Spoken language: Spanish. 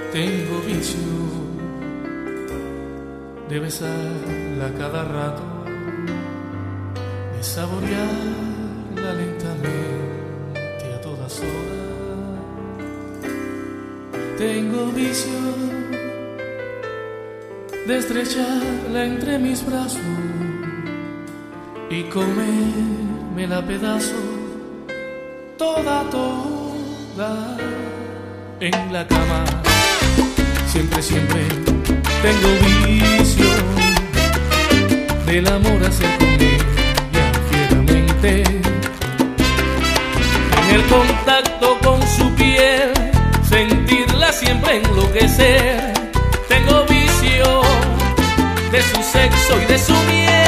Tengo vicio de besarla cada rato, de saborearla lentamente a todas horas. Tengo vicio de estrecharla entre mis brazos y comérmela a pedazos, toda en la cama. Siempre tengo vicio del amor a ser con ella fieramente. En el contacto con su piel, sentirla siempre enloquecer. Tengo vicio de su sexo y de su miel.